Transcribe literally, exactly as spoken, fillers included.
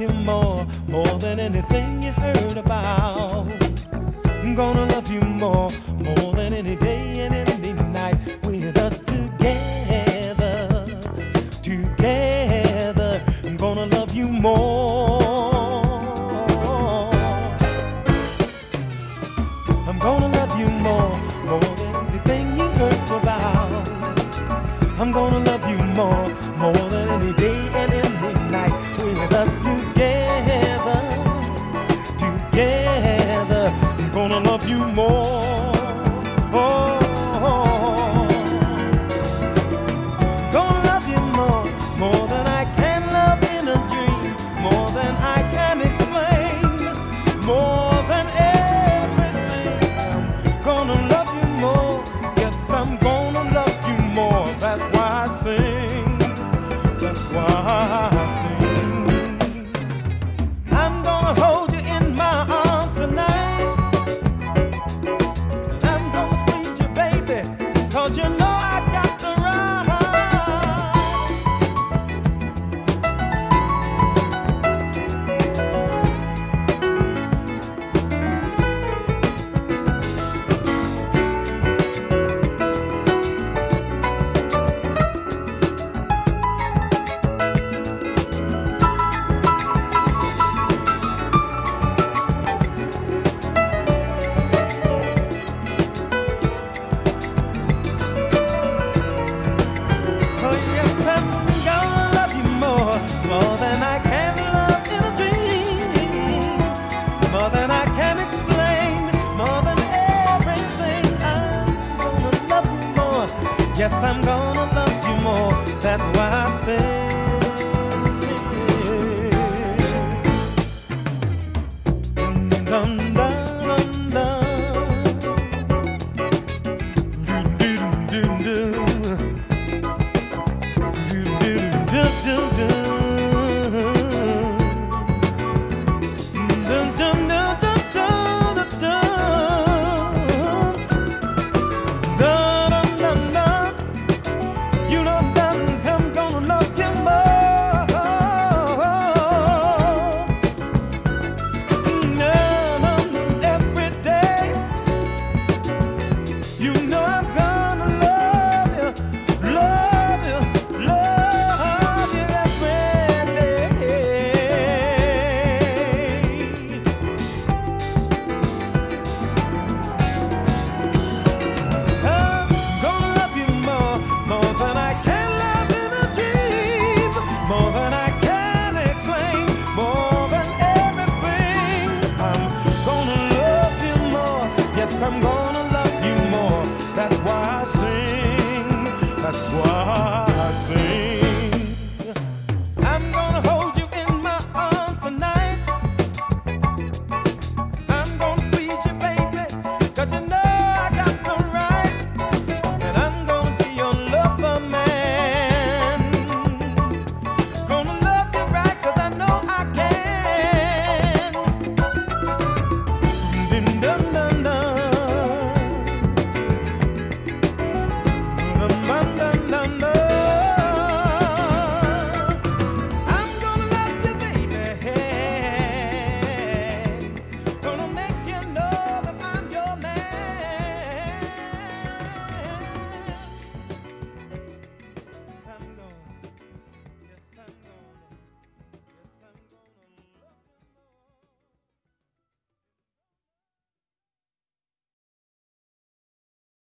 you more, more than anything you heard about. I'm gonna love you more, more than any day and any night with us together, together. I'm gonna love you more. I'm gonna love you more, more than anything you heard about. I'm gonna love you more, more than any day and any night with us together, together. I'm gonna love you more. Oh, gonna love you more, more than I can love in a dream, more than I can explain, more than everything. I'm gonna love you more. Yes, I'm gonna love you more. That's why I sing. That's why.